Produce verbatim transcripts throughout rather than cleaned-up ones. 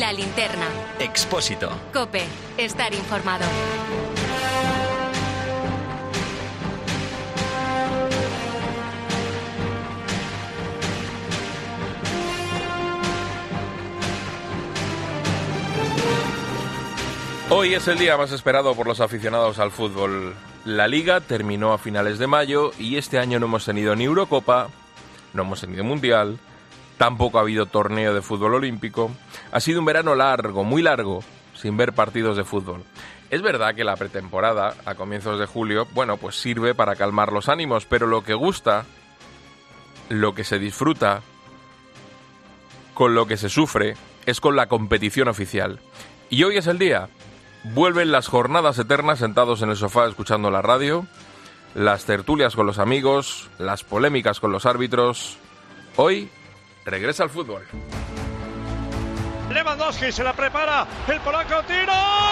La Linterna. Expósito. COPE. Estar informado. Hoy es el día más esperado por los aficionados al fútbol. La Liga terminó a finales de mayo y este año no hemos tenido ni Eurocopa, no hemos tenido Mundial, tampoco ha habido torneo de fútbol olímpico. Ha sido un verano largo, muy largo, sin ver partidos de fútbol. Es verdad que la pretemporada, a comienzos de julio, bueno, pues sirve para calmar los ánimos, pero lo que gusta, lo que se disfruta, con lo que se sufre, es con la competición oficial. Y hoy es el día. Vuelven las jornadas eternas sentados en el sofá escuchando la radio, las tertulias con los amigos, las polémicas con los árbitros. Hoy regresa al fútbol. Lewandowski se la prepara, el polaco tiro.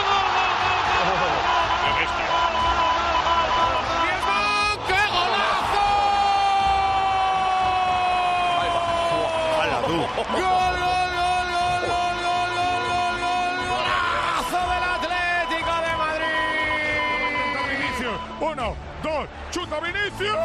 ¡Qué golazo! ¡Gol, gol, gol, gol, gol, gol, gol, gol! ¡Golazo del Atlético de Madrid! Vinicius, uno, dos, chuta Vinicius.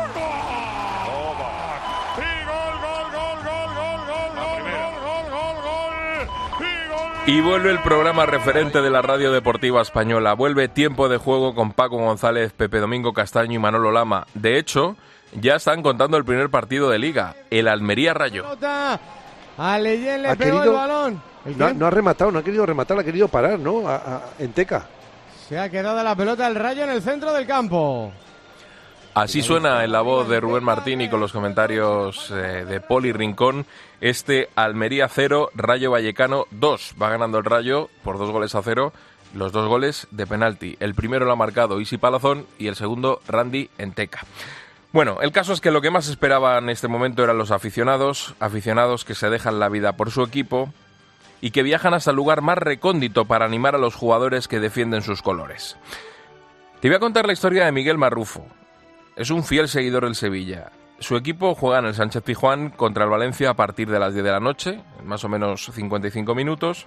Y gol, gol, gol, gol, gol, gol, gol, gol, gol, gol, gol. Y vuelve el programa referente de la radio deportiva española. Vuelve Tiempo de Juego con Paco González, Pepe Domingo Castaño y Manolo Lama. De hecho, ya están contando el primer partido de Liga, el Almería Rayo. A Leyen le ha pegó querido, el balón. ¿El no, no ha rematado, no ha querido rematar, ha querido parar, ¿no? A, a, en Teca. Se ha quedado la pelota el Rayo en el centro del campo. Así suena en la voz de Rubén Martín y con los comentarios eh, de Poli Rincón. Este Almería cero, Rayo Vallecano dos. Va ganando el Rayo por dos goles a cero. Los dos goles de penalti. El primero lo ha marcado Isi Palazón y el segundo Randy Enteca. Bueno, el caso es que lo que más esperaban en este momento eran los aficionados. Aficionados que se dejan la vida por su equipo y que viajan hasta el lugar más recóndito para animar a los jugadores que defienden sus colores. Te voy a contar la historia de Miguel Marrufo. Es un fiel seguidor del Sevilla. Su equipo juega en el Sánchez Pizjuán contra el Valencia a partir de las diez de la noche, más o menos cincuenta y cinco minutos.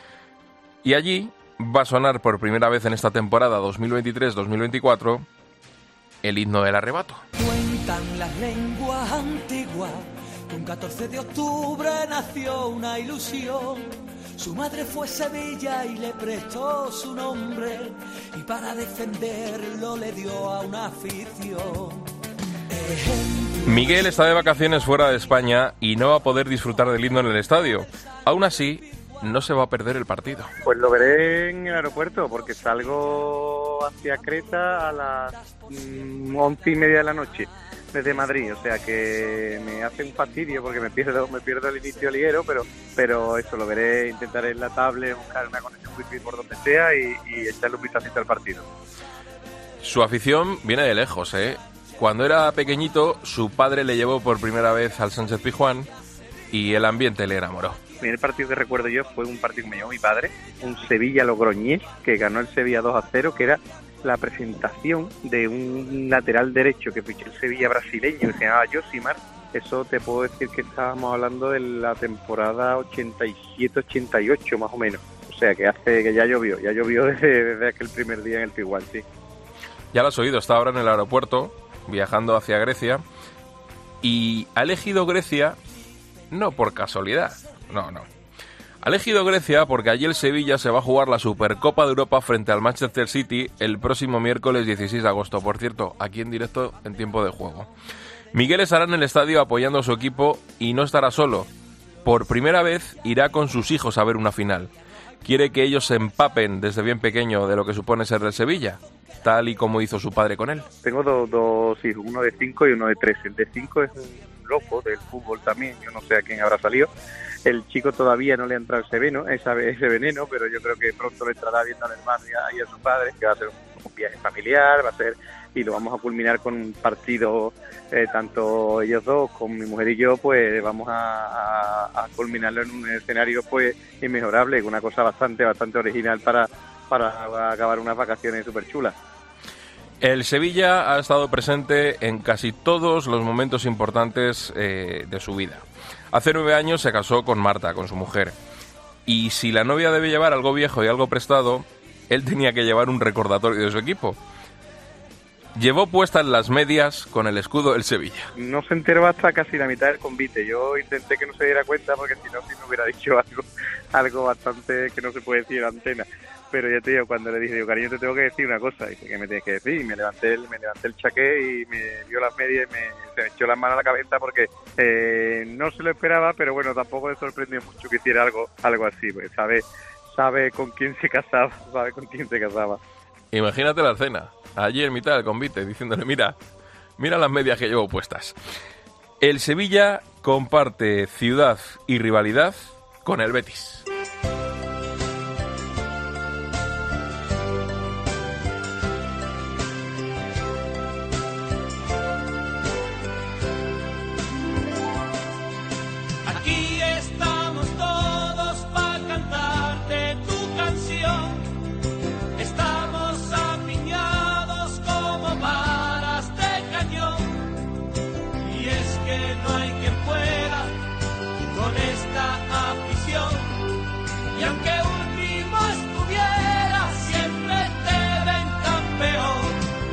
Y allí va a sonar por primera vez en esta temporada dos mil veintitrés dos mil veinticuatro el himno del arrebato. Cuentan las lenguas antiguas que un catorce de octubre nació una ilusión. Su madre fue Sevilla y le prestó su nombre, y para defenderlo le dio a una afición. Miguel está de vacaciones fuera de España y no va a poder disfrutar del himno en el estadio. Aún así, no se va a perder el partido. Pues lo veré en el aeropuerto, porque salgo hacia Creta a las mm, once y media de la noche desde Madrid, o sea que me hace un fastidio porque me pierdo me pierdo el inicio liguero, pero pero eso lo veré, intentaré en la tablet buscar una conexión wifi por donde sea y, y echarle un vistacito al partido. Su afición viene de lejos, ¿eh? Cuando era pequeñito, su padre le llevó por primera vez al Sánchez Pizjuán y el ambiente le enamoró. El primer partido que recuerdo yo fue un partido que me llevó mi padre, un Sevilla-Logroñés, que ganó el Sevilla dos a cero, que era la presentación de un lateral derecho que fichó el Sevilla brasileño, que se llamaba Josimar. Eso te puedo decir que estábamos hablando de la temporada ochenta y siete ochenta y ocho más o menos. O sea que hace que ya llovió, ya llovió desde, desde aquel primer día en el Pizjuán, sí. Ya lo has oído, está ahora en el aeropuerto, viajando hacia Grecia, y ha elegido Grecia no por casualidad, no, no. Ha elegido Grecia porque allí el Sevilla se va a jugar la Supercopa de Europa frente al Manchester City el próximo miércoles dieciséis de agosto. Por cierto, aquí en directo en Tiempo de Juego. Miguel estará en el estadio apoyando a su equipo y no estará solo. Por primera vez irá con sus hijos a ver una final. Quiere que ellos se empapen desde bien pequeño de lo que supone ser del Sevilla, tal y como hizo su padre con él. Tengo dos, dos hijos, uno de cinco y uno de tres. El de cinco es un loco del fútbol también, yo no sé a quién habrá salido. El chico todavía no le ha entrado ese veneno, ese veneno, pero yo creo que pronto le entrará viendo al hermano y a, y a su padre, que va a ser un, un viaje familiar, va a ser, y lo vamos a culminar con un partido, eh, tanto ellos dos, con mi mujer y yo, pues vamos a, a, a culminarlo en un escenario pues inmejorable, una cosa bastante, bastante original para, para acabar unas vacaciones súper chulas. El Sevilla ha estado presente en casi todos los momentos importantes eh, de su vida. Hace nueve años se casó con Marta, con su mujer. y si la novia debe llevar algo viejo y algo prestado, él tenía que llevar un recordatorio de su equipo. Llevó puestas las medias con el escudo del Sevilla. No se enteró hasta casi la mitad del convite. Yo intenté que no se diera cuenta porque si no, si no hubiera dicho algo, algo bastante que no se puede decir en antena. Pero ya te digo, cuando le dije, digo, cariño, te tengo que decir una cosa. Dice, ¿qué me tienes que decir? Y me levanté el, me levanté el chaqué y me dio las medias y me, se me echó las manos a la cabeza porque eh, no se lo esperaba, pero bueno, tampoco le sorprendió mucho que hiciera algo, algo así, porque sabe, sabe con quién se casaba, sabe con quién se casaba. Imagínate la escena, allí en mitad del convite, diciéndole, mira, mira las medias que llevo puestas. El Sevilla comparte ciudad y rivalidad con el Betis. Aquí estamos todos para cantarte tu canción. Estamos apiñados como varas de cañón. Y es que no hay quien pueda con esta afición. Y aunque último estuviera, siempre te ven campeón.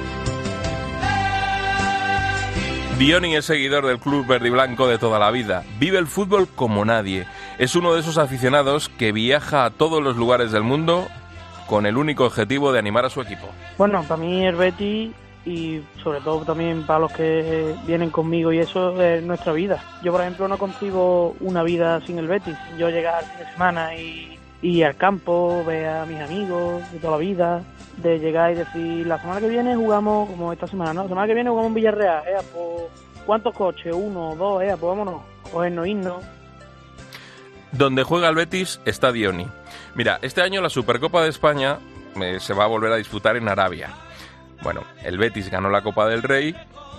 Diony es seguidor del club verde y blanco de toda la vida. Vive el fútbol como nadie. Es uno de esos aficionados que viaja a todos los lugares del mundo con el único objetivo de animar a su equipo. Bueno, para mí el Betis y sobre todo también para los que vienen conmigo y eso es nuestra vida. Yo, por ejemplo, no concibo una vida sin el Betis. Yo llegar al fin de semana y, y al campo, ver a mis amigos de toda la vida, de llegar y decir, la semana que viene jugamos, como esta semana, ¿no? La semana que viene jugamos en Villarreal, ¿eh? Pues, ¿cuántos coches? Uno, dos, ¿eh? Pues vámonos, cogernos, irnos. Donde juega el Betis está Diony. Mira, este año la Supercopa de España eh, se va a volver a disputar en Arabia. Bueno, el Betis ganó la Copa del Rey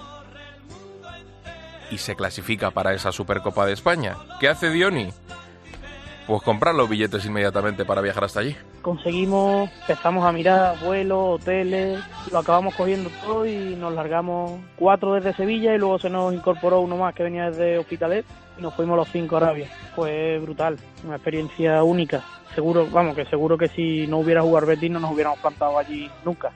y se clasifica para esa Supercopa de España. ¿Qué hace Diony? Pues comprar los billetes inmediatamente para viajar hasta allí. Conseguimos, empezamos a mirar vuelos, hoteles, lo acabamos cogiendo todo y nos largamos cuatro desde Sevilla y luego se nos incorporó uno más que venía desde Hospitalet y nos fuimos los cinco a Arabia. Fue brutal, una experiencia única. Seguro, vamos, que seguro que si no hubiera jugado Betis no nos hubiéramos plantado allí nunca.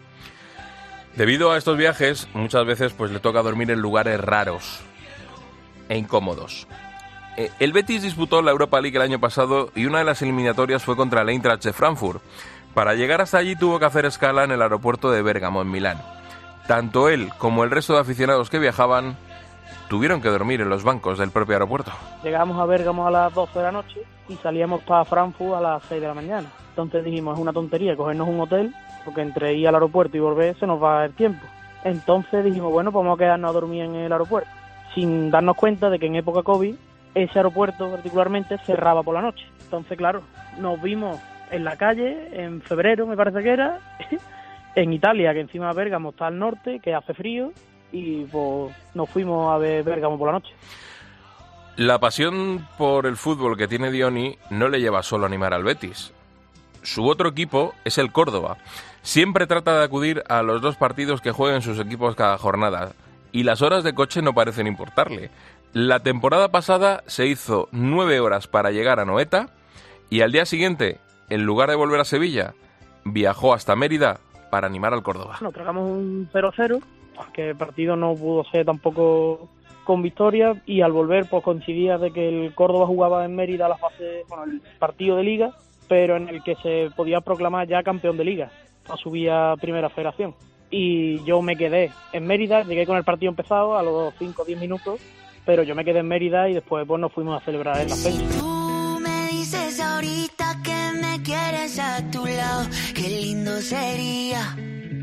Debido a estos viajes, muchas veces pues le toca dormir en lugares raros e incómodos. El Betis disputó la Europa League el año pasado y una de las eliminatorias fue contra el Eintracht de Frankfurt. Para llegar hasta allí tuvo que hacer escala en el aeropuerto de Bérgamo, en Milán. Tanto él como el resto de aficionados que viajaban tuvieron que dormir en los bancos del propio aeropuerto. Llegamos a Bérgamo a las doce de la noche y salíamos para Frankfurt a las seis de la mañana. Entonces dijimos, es una tontería cogernos un hotel, porque entre ir al aeropuerto y volver se nos va el tiempo. Entonces dijimos, bueno, pues vamos a quedarnos a dormir en el aeropuerto, sin darnos cuenta de que en época COVID ese aeropuerto particularmente cerraba por la noche. Entonces, claro, nos vimos en la calle en febrero, me parece que era, en Italia, que encima de Bérgamo está al norte, que hace frío, y pues nos fuimos a ver Bérgamo por la noche. La pasión por el fútbol que tiene Diony no le lleva solo a animar al Betis. Su otro equipo es el Córdoba. Siempre trata de acudir a los dos partidos que jueguen sus equipos cada jornada, y las horas de coche no parecen importarle. La temporada pasada se hizo nueve horas para llegar a Noeta y al día siguiente, en lugar de volver a Sevilla, viajó hasta Mérida para animar al Córdoba. Nos tragamos un cero cero, porque el partido no pudo ser tampoco con victoria y al volver pues coincidía de que el Córdoba jugaba en Mérida la fase, bueno, el partido de Liga, pero en el que se podía proclamar ya campeón de Liga, a subir a Primera Federación. Y yo me quedé en Mérida, llegué con el partido empezado a los cinco o diez minutos, pero yo me quedé en Mérida y después pues nos fuimos a celebrar en la fecha. Si tú me dices ahorita que me quieres a tu lado, qué lindo sería.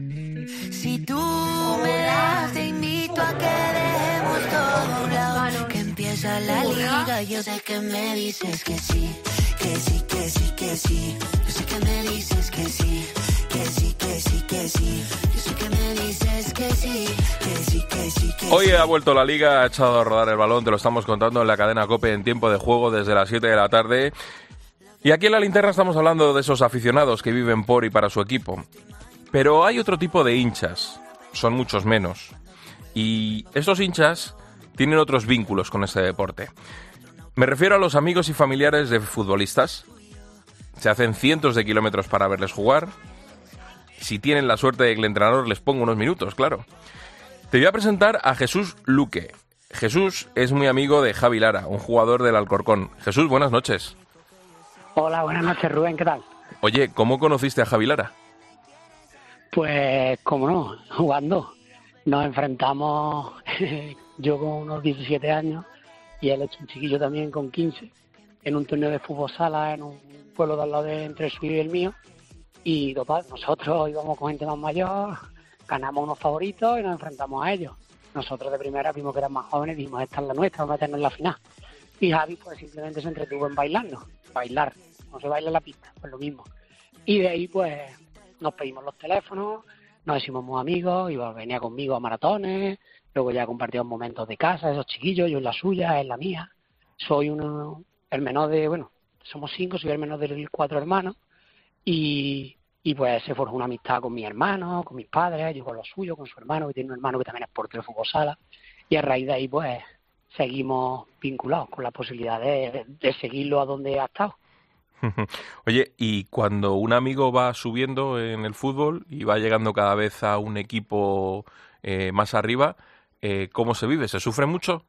Si tú me das, te invito a que dejemos todo a un lado, que empieza la liga. Yo sé que me dices que sí, que sí, que sí, que sí. Yo sé que me dices que sí, que sí, que sí, que sí. Yo sé que me dices que sí, que sí, que sí, que sí. Hoy ha vuelto la Liga, ha echado a rodar el balón, te lo estamos contando en la cadena COPE en tiempo de juego desde las siete de la tarde. Y aquí en La Linterna estamos hablando de esos aficionados que viven por y para su equipo. Pero hay otro tipo de hinchas, son muchos menos. Y estos hinchas tienen otros vínculos con este deporte. Me refiero a los amigos y familiares de futbolistas se hacen cientos de kilómetros para verles jugar. Si tienen la suerte de que el entrenador les ponga unos minutos, claro. Te voy a presentar a Jesús Luque. Jesús es muy amigo de Javi Lara, un jugador del Alcorcón. Jesús, buenas noches. Hola, buenas noches, Rubén, ¿qué tal? Oye, ¿cómo conociste a Javi Lara? Pues, cómo no, jugando. Nos enfrentamos, yo con unos diecisiete años y él es un chiquillo también con quince, en un torneo de fútbol sala en un pueblo de al lado de entre el suyo y el mío. Y total, nosotros íbamos con gente más mayor, ganamos unos favoritos y nos enfrentamos a ellos. Nosotros de primera vimos que eran más jóvenes y dijimos, esta es la nuestra, vamos a meternos en la final. Y Javi pues simplemente se entretuvo en bailarnos, bailar, no se baila en la pista, pues lo mismo. Y de ahí pues nos pedimos los teléfonos, nos hicimos muy amigos, iba, venía conmigo a maratones, luego ya compartíamos momentos de casa, esos chiquillos, yo en la suya, él en la mía. Soy uno, el menor de, bueno, somos cinco, soy el menor de cuatro hermanos, y, y pues se forjó una amistad con mi hermano, con mis padres, yo con los suyos, con su hermano, que tiene un hermano que también es portero de fútbol sala, y a raíz de ahí pues seguimos vinculados con la posibilidad de, de seguirlo a donde ha estado. Oye, y cuando un amigo va subiendo en el fútbol y va llegando cada vez a un equipo eh, más arriba, eh, ¿cómo se vive? ¿Se sufre mucho?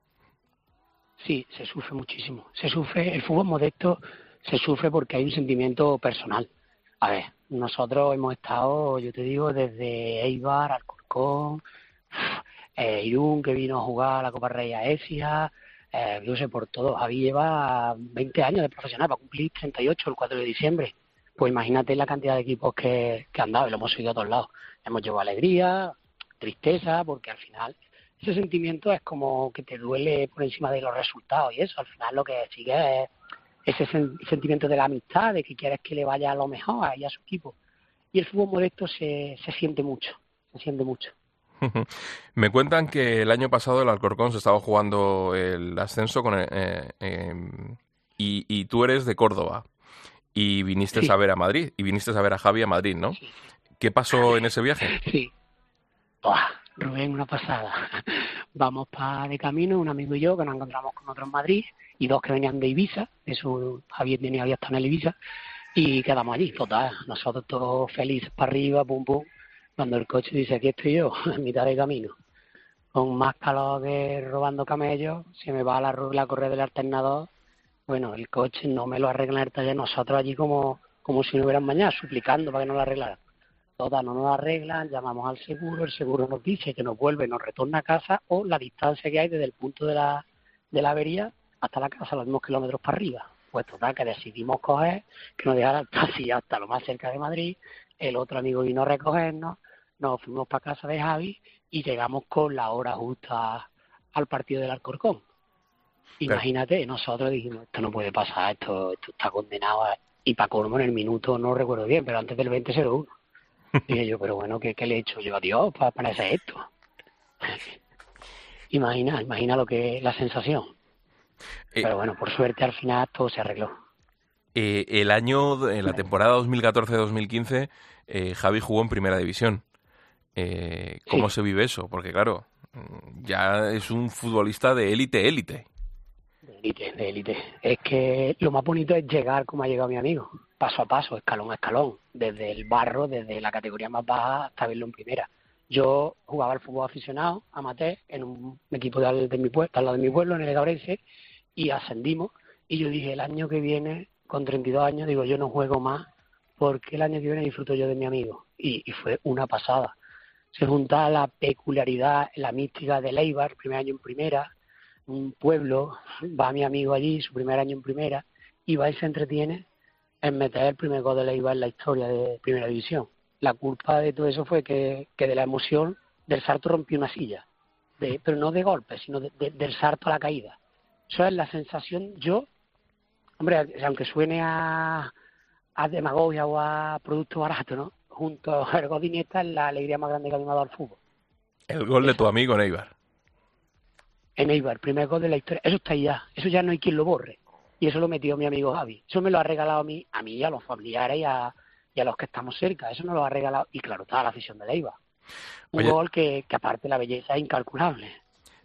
Sí, se sufre muchísimo. Se sufre, el fútbol modesto se sufre porque hay un sentimiento personal. A ver, nosotros hemos estado, yo te digo, desde Eibar, Alcorcón, eh, Irún, que vino a jugar a la Copa Rey a Écija, eh, yo sé, por todo. Javi lleva veinte años de profesional, va a cumplir treinta y ocho el cuatro de diciembre. Pues imagínate la cantidad de equipos que, que han dado, y lo hemos seguido a todos lados. Hemos llevado alegría, tristeza, porque al final ese sentimiento es como que te duele por encima de los resultados y eso. Al final lo que sigue es ese sen- sentimiento de la amistad, de que quieres que le vaya a lo mejor a ella, a su equipo. Y el fútbol modesto se, se siente mucho, se siente mucho. Me cuentan que el año pasado el Alcorcón se estaba jugando el ascenso con el, eh, eh, y, y tú eres de Córdoba y viniste Sí. a ver a Madrid y viniste a ver a Javi a Madrid, ¿no? Sí. ¿Qué pasó en ese viaje? Sí. Buah, Rubén, una pasada. Vamos para de camino, un amigo y yo, que nos encontramos con otros en Madrid, y dos que venían de Ibiza, eso Javier tenía, había estado en el Ibiza, y quedamos allí, total, nosotros todos felices para arriba, pum pum, cuando el coche dice, aquí estoy yo, en mitad de camino, con más calor que robando camellos, se me va la, la correa del alternador, bueno, el coche no me lo arregla el taller, nosotros allí como, como si no hubieran mañana, suplicando para que nos lo arreglaran. Total, no nos arreglan, llamamos al seguro, el seguro nos dice que nos vuelve, nos retorna a casa, o la distancia que hay desde el punto de la, de la avería hasta la casa, los mismos kilómetros para arriba. Pues total, que decidimos coger, que nos dejara el taxi hasta lo más cerca de Madrid, el otro amigo vino a recogernos, nos fuimos para casa de Javi y llegamos con la hora justa al partido del Alcorcón. Imagínate, nosotros dijimos, esto no puede pasar, esto, esto está condenado, a... y para colmo en el minuto, no recuerdo bien, pero antes del veinte cero uno. Dije yo, pero bueno, ¿qué, qué le he hecho yo a Dios para, para hacer esto? Imagina, imagina lo que es la sensación. Eh, Pero bueno, por suerte al final todo se arregló. eh, el año, en la temporada dos mil catorce dos mil quince, eh, Javi jugó en Primera División. Eh, ¿Cómo Sí. se vive eso? Porque claro, ya es un futbolista de élite, élite. De élite, de élite. Es que lo más bonito es llegar como ha llegado mi amigo, paso a paso, escalón a escalón, desde el barro, desde la categoría más baja hasta verlo en primera. Yo jugaba al fútbol aficionado, amateur, en un equipo de, al- de mi pueblo, al lado de mi pueblo, en el Edaurense, y ascendimos. Y yo dije, el año que viene, con treinta y dos años, digo, yo no juego más, porque el año que viene disfruto yo de mi amigo. Y, y fue una pasada. Se juntaba la peculiaridad, la mística del Eibar, primer año en primera, un pueblo, va mi amigo allí, su primer año en primera, y va y se entretiene en meter el primer gol de Eibar en la historia de Primera División. La culpa de todo eso fue que, que de la emoción del salto rompió una silla, de, pero no de golpe, sino de, de, del salto a la caída. Eso es la sensación, yo, hombre, aunque suene a, a demagogia o a producto barato, ¿no? Junto al gol de Iniesta es la alegría más grande que a mí me ha dado el fútbol. El gol de tu amigo Neibar. En Eibar, primer gol de la historia. Eso está ahí ya. Eso ya no hay quien lo borre. Y eso lo metió mi amigo Javi. Eso me lo ha regalado a mí, a mí y a los familiares y a, y a los que estamos cerca. Eso nos lo ha regalado. Y claro, toda la afición de Eibar. Un Oye, gol que, que aparte la belleza es incalculable.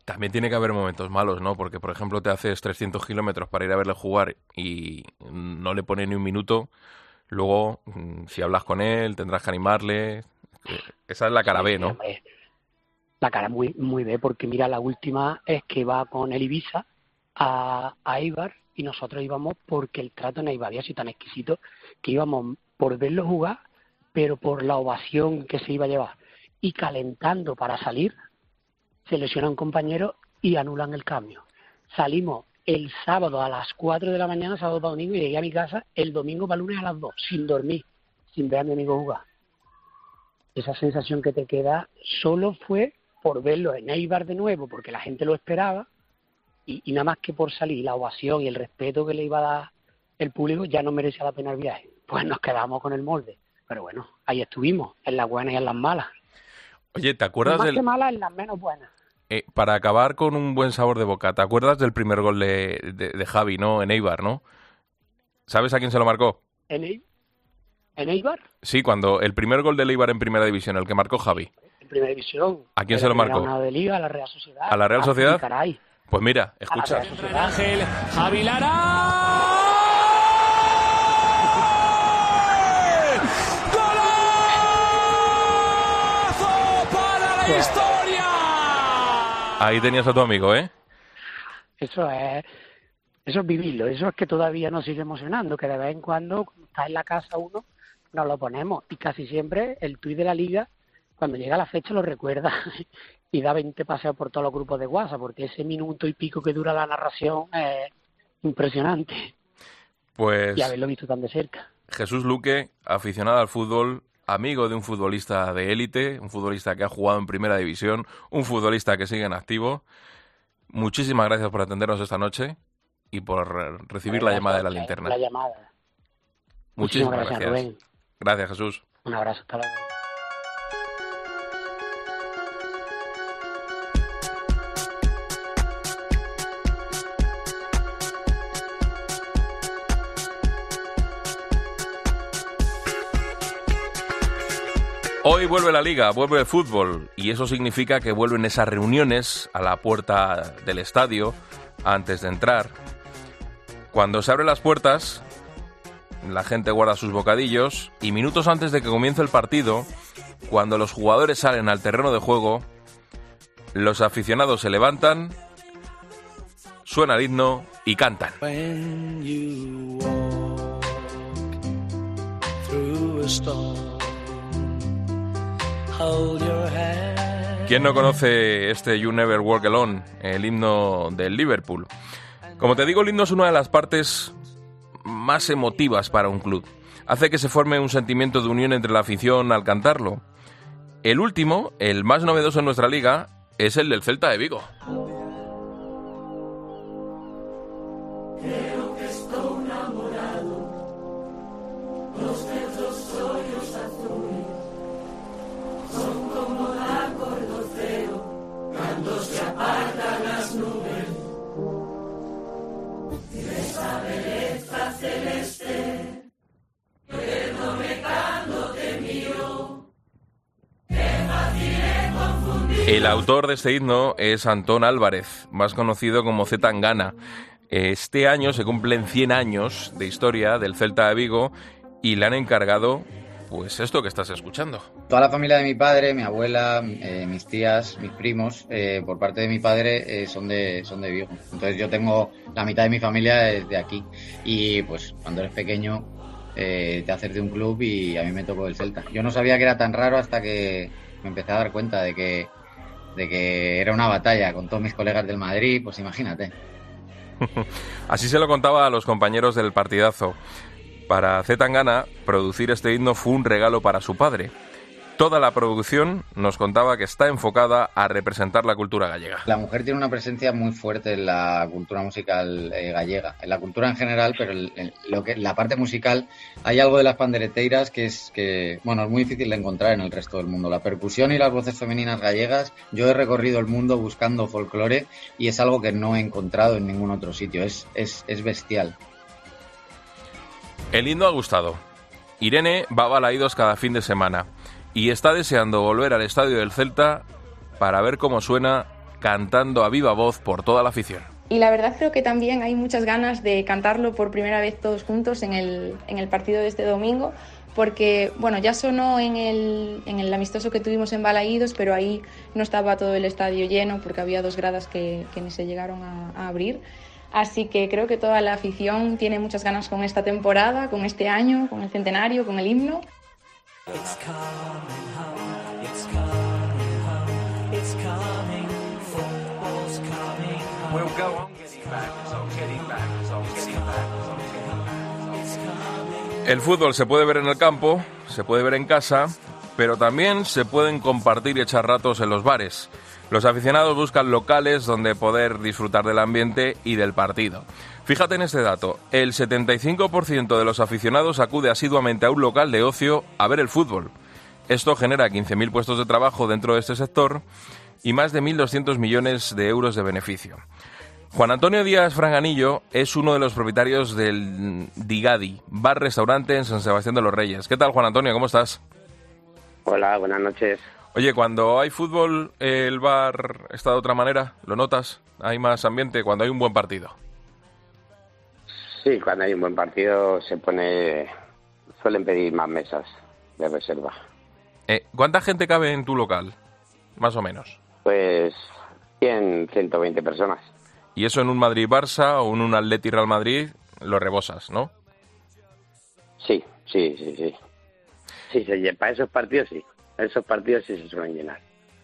También tiene que haber momentos malos, ¿no? Porque, por ejemplo, te haces trescientos kilómetros para ir a verle jugar y no le pone ni un minuto. Luego, si hablas con él, tendrás que animarle. Esa es la cara B, ¿no? La cara muy muy B, porque mira, la última es que va con el Ibiza a, a Eibar y nosotros íbamos porque el trato en Eibar había sido tan exquisito que íbamos por verlo jugar, pero por la ovación que se iba a llevar. Y calentando para salir, se lesiona un compañero y anulan el cambio. Salimos el sábado a las cuatro de la mañana, sábado para domingo, y llegué a mi casa el domingo para lunes a las dos, sin dormir, sin ver a mi amigo jugar. Esa sensación que te queda solo fue por verlo en Eibar de nuevo, porque la gente lo esperaba, y, y nada más que por salir, la ovación y el respeto que le iba a dar el público, ya no merecía la pena el viaje. Pues nos quedamos con el molde. Pero bueno, ahí estuvimos, en las buenas y en las malas. Oye, ¿te acuerdas más del...? que malas, en las menos buenas. Eh, para acabar con un buen sabor de boca, ¿te acuerdas del primer gol de, de, de Javi, ¿no? En Eibar, ¿no? ¿Sabes a quién se lo marcó? ¿En, Eibar? ¿En Eibar? Sí, cuando el primer gol del Eibar en Primera División, el que marcó Javi. En Primera División. ¿A quién se lo marcó? A de Liga, a la Real Sociedad. ¿A la Real Sociedad? Ah, caray. Pues mira, escucha. Ángel, Javi Lara. ¡Historia! Ahí tenías a tu amigo, ¿eh? Eso es, eso es vivirlo, eso es que todavía nos sigue emocionando, que de vez en cuando, cuando está en la casa uno, nos lo ponemos, y casi siempre el tuit de la Liga, cuando llega la fecha lo recuerda y da veinte paseos por todos los grupos de WhatsApp, porque ese minuto y pico que dura la narración es impresionante. Pues... y haberlo visto tan de cerca. Jesús Luque, aficionado al fútbol, amigo de un futbolista de élite, un futbolista que ha jugado en Primera División, un futbolista que sigue en activo. Muchísimas gracias por atendernos esta noche y por recibir la llamada de la linterna. La llamada. Muchísimas, Muchísimas gracias, gracias. Rubén. Gracias, Jesús. Un abrazo, hasta luego. Hoy vuelve la Liga, vuelve el fútbol y eso significa que vuelven esas reuniones a la puerta del estadio antes de entrar. Cuando se abren las puertas, la gente guarda sus bocadillos y minutos antes de que comience el partido, cuando los jugadores salen al terreno de juego, los aficionados se levantan, suena el himno y cantan. When you walk through a storm, hold your hand. ¿Quién no conoce este You Never Walk Alone, el himno del Liverpool? Como te digo, el himno es una de las partes más emotivas para un club. Hace que se forme un sentimiento de unión entre la afición al cantarlo. El último, el más novedoso en nuestra liga, es el del Celta de Vigo. Creo que estoy enamorado, los versos hoyos azules son como la cordocero cuando se apartan las nubes. De esa belleza celeste, cuando te miro, qué fácil es confundir. El autor de este himno es Antón Álvarez, más conocido como C. Tangana. Este año se cumplen cien años de historia del Celta de Vigo y le han encargado, pues, esto que estás escuchando. Toda la familia de mi padre, mi abuela, eh, mis tías, mis primos, eh, por parte de mi padre, eh, son de son de Vigo. Entonces yo tengo la mitad de mi familia de aquí. Y pues cuando eres pequeño eh, te haces de un club y a mí me tocó el Celta. Yo no sabía que era tan raro hasta que me empecé a dar cuenta de que, de que era una batalla con todos mis colegas del Madrid, pues imagínate. Así se lo contaba a los compañeros del partidazo. Para C. Tangana, producir este himno fue un regalo para su padre. Toda la producción nos contaba que está enfocada a representar la cultura gallega. La mujer tiene una presencia muy fuerte en la cultura musical eh, gallega, en la cultura en general, pero el, el, lo que, la parte musical, hay algo de las pandereteiras que es que, bueno, es muy difícil de encontrar en el resto del mundo. La percusión y las voces femeninas gallegas, yo he recorrido el mundo buscando folclore y es algo que no he encontrado en ningún otro sitio, es, es, es bestial. El himno ha gustado. Irene va a Balaídos cada fin de semana y está deseando volver al estadio del Celta para ver cómo suena cantando a viva voz por toda la afición. Y la verdad creo que también hay muchas ganas de cantarlo por primera vez todos juntos en el, en el partido de este domingo, porque bueno, ya sonó en el, en el amistoso que tuvimos en Balaídos, pero ahí no estaba todo el estadio lleno porque había dos gradas que, que ni se llegaron a, a abrir. Así que creo que toda la afición tiene muchas ganas con esta temporada, con este año, con el centenario, con el himno. It's coming home, it's coming home, it's coming, football's coming home. We'll go on getting back, it's on getting back, it's on getting back, it's on getting back, it's coming. El fútbol se puede ver en el campo, se puede ver en casa, pero también se pueden compartir y echar ratos en los bares. Los aficionados buscan locales donde poder disfrutar del ambiente y del partido. Fíjate en este dato, el setenta y cinco por ciento de los aficionados acude asiduamente a un local de ocio a ver el fútbol. Esto genera quince mil puestos de trabajo dentro de este sector y más de mil doscientos millones de euros de beneficio. Juan Antonio Díaz Franganillo es uno de los propietarios del Digadi, bar-restaurante en San Sebastián de los Reyes. ¿Qué tal, Juan Antonio? ¿Cómo estás? Hola, buenas noches. Oye, cuando hay fútbol, ¿el bar está de otra manera? ¿Lo notas? ¿Hay más ambiente cuando hay un buen partido? Sí, cuando hay un buen partido se pone, suelen pedir más mesas de reserva. Eh, ¿Cuánta gente cabe en tu local, más o menos? Pues cien, ciento veinte personas. Y eso en un Madrid-Barça o en un Atleti-Real Madrid lo rebosas, ¿no? Sí, sí, sí, sí. Sí, se, para esos partidos sí. Esos partidos sí se suelen llenar.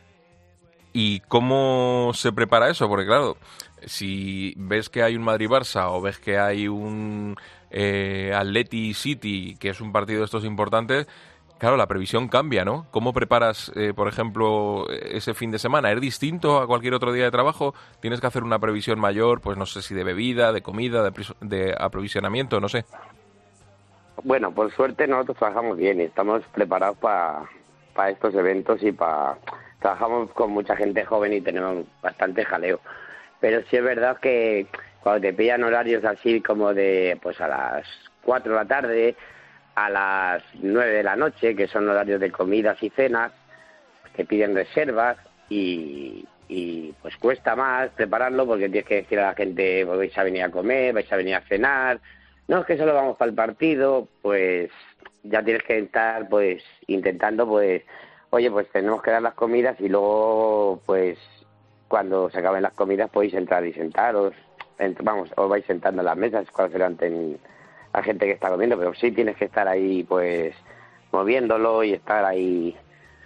¿Y cómo se prepara eso? Porque claro, si ves que hay un Madrid-Barça o ves que hay un eh, Atleti-City, que es un partido de estos importantes, claro, la previsión cambia, ¿no? ¿Cómo preparas, eh, por ejemplo, ese fin de semana? ¿Es distinto a cualquier otro día de trabajo? ¿Tienes que hacer una previsión mayor, pues no sé si de bebida, de comida, de, de aprovisionamiento, no sé? Bueno, por suerte nosotros trabajamos bien y estamos preparados para para estos eventos y para... Trabajamos con mucha gente joven y tenemos bastante jaleo. Pero sí es verdad que cuando te pillan horarios así como de pues a las cuatro de la tarde, a las nueve de la noche, que son horarios de comidas y cenas, te piden reservas y, y pues cuesta más prepararlo porque tienes que decir a la gente, pues vais a venir a comer, vais a venir a cenar, no es que solo vamos para el partido, pues ya tienes que estar pues intentando pues, oye, pues tenemos que dar las comidas y luego pues cuando se acaben las comidas podéis entrar y sentaros, ent- vamos, os vais sentando en las mesas cuando se levanten la gente que está comiendo, pero sí tienes que estar ahí pues moviéndolo y estar ahí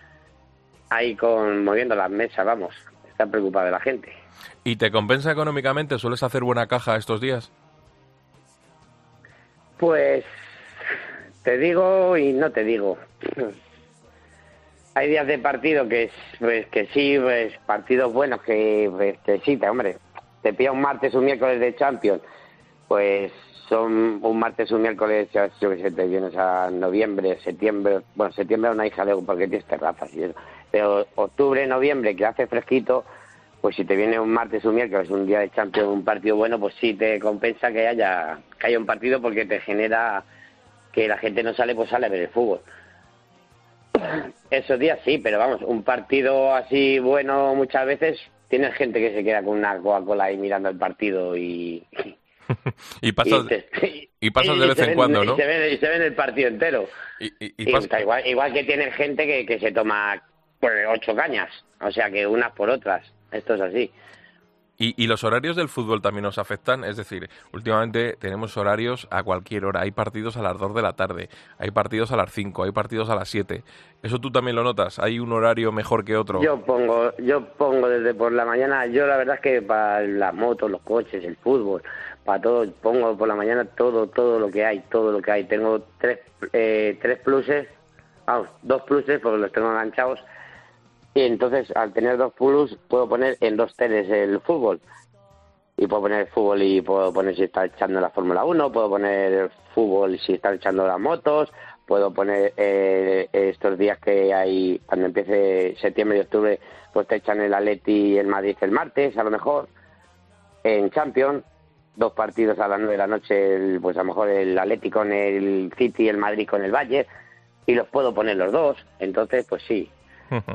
ahí con moviendo las mesas, vamos, estar preocupado de la gente. ¿Y te compensa económicamente? ¿Sueles hacer buena caja estos días? Pues te digo y no te digo. Hay días de partido que es, pues que sí, pues partidos buenos que, pues, que sí, te, hombre, te pilla un martes, un miércoles de Champions, pues son un martes, un miércoles, yo que sé, te vienes a noviembre, septiembre, bueno, septiembre aún hay jaleo porque tienes terrazas y eso, pero octubre, noviembre, que hace fresquito, pues si te viene un martes, un miércoles, un día de Champions, un partido bueno, pues sí te compensa que haya, que haya un partido porque te genera que la gente no sale, pues sale a ver el fútbol. Esos días sí, pero vamos, un partido así bueno muchas veces, tienes gente que se queda con una Coca-Cola ahí mirando el partido y... y pasas, y, te, y pasas de y vez en ven, cuando, ¿no? Y se ven, y se ven el partido entero. Y, y, y, y pasa... igual, igual que tiene gente que, que se toma pues, ocho cañas, o sea que unas por otras, esto es así. ¿Y, ¿Y los horarios del fútbol también nos afectan? Es decir, últimamente tenemos horarios a cualquier hora. Hay partidos a las dos de la tarde, hay partidos a las cinco, hay partidos a las siete. ¿Eso tú también lo notas? ¿Hay un horario mejor que otro? Yo pongo yo pongo desde por la mañana, yo la verdad es que para las motos, los coches, el fútbol, para todo, pongo por la mañana todo, todo lo que hay, todo lo que hay. Tengo tres, eh, tres pluses, vamos, dos pluses porque los tengo enganchados. Y entonces, al tener dos plus, puedo poner en dos teles el fútbol. Y puedo poner el fútbol y puedo poner si está echando la Fórmula uno, puedo poner el fútbol si está echando las motos, puedo poner eh, estos días que hay, cuando empiece septiembre y octubre, pues te echan el Atleti y el Madrid el martes, a lo mejor. En Champions, dos partidos a las nueve de la noche, el, pues a lo mejor el Atleti con el City y el Madrid con el Bayern, y los puedo poner los dos. Entonces, pues sí. Uh-huh.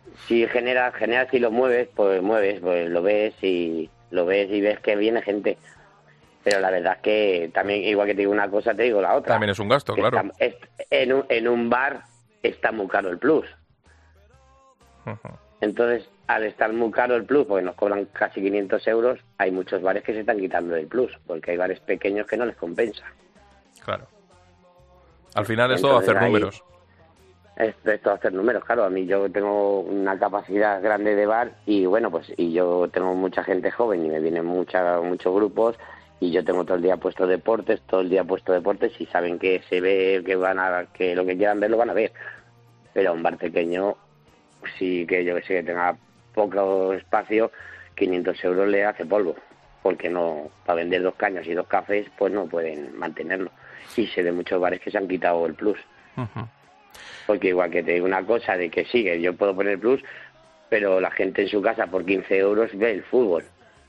si generas, generas y lo mueves, pues mueves, pues lo ves y lo ves y ves que viene gente. Pero la verdad es que también, igual que te digo una cosa, te digo la otra. También es un gasto, claro. Está, es, en, un, en un bar está muy caro el plus. Uh-huh. Entonces, al estar muy caro el plus, porque nos cobran casi quinientos euros, hay muchos bares que se están quitando el plus, porque hay bares pequeños que no les compensa. Claro. Al final es Entonces, todo hacer ahí, números. Es, es todo hacer números, claro. A mí yo tengo una capacidad grande de bar y bueno, pues y yo tengo mucha gente joven y me vienen mucha, muchos grupos y yo tengo todo el día puesto deportes, todo el día puesto deportes y saben que se ve, que van a, que lo que quieran ver lo van a ver. Pero a un bar pequeño, sí que yo que sé que tenga poco espacio, quinientos euros le hace polvo, porque no, para vender dos cañas y dos cafés, pues no pueden mantenerlo. Y sé de muchos bares que se han quitado el plus. Uh-huh. Porque igual que te digo una cosa de que sí, que yo puedo poner plus, pero la gente en su casa por quince euros ve el fútbol.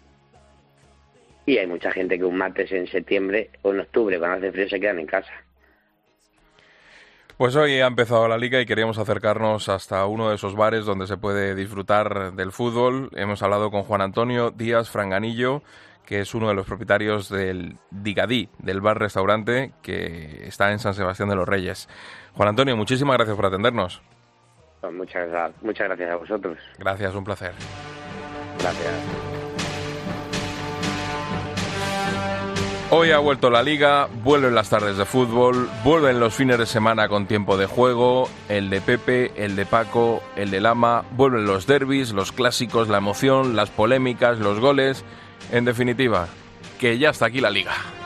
Y hay mucha gente que un martes en septiembre o en octubre, cuando hace frío, se quedan en casa. Pues hoy ha empezado la Liga y queríamos acercarnos hasta uno de esos bares donde se puede disfrutar del fútbol. Hemos hablado con Juan Antonio Díaz Franganillo, que es uno de los propietarios del Digadí, del bar-restaurante que está en San Sebastián de los Reyes. Juan Antonio, muchísimas gracias por atendernos. Pues muchas, muchas gracias a vosotros. Gracias, un placer. Gracias. Hoy ha vuelto la Liga, vuelven las tardes de fútbol, vuelven los fines de semana con tiempo de juego, el de Pepe, el de Paco, el de Lama, vuelven los derbis, los clásicos, la emoción, las polémicas, los goles. En definitiva, que ya está aquí la Liga.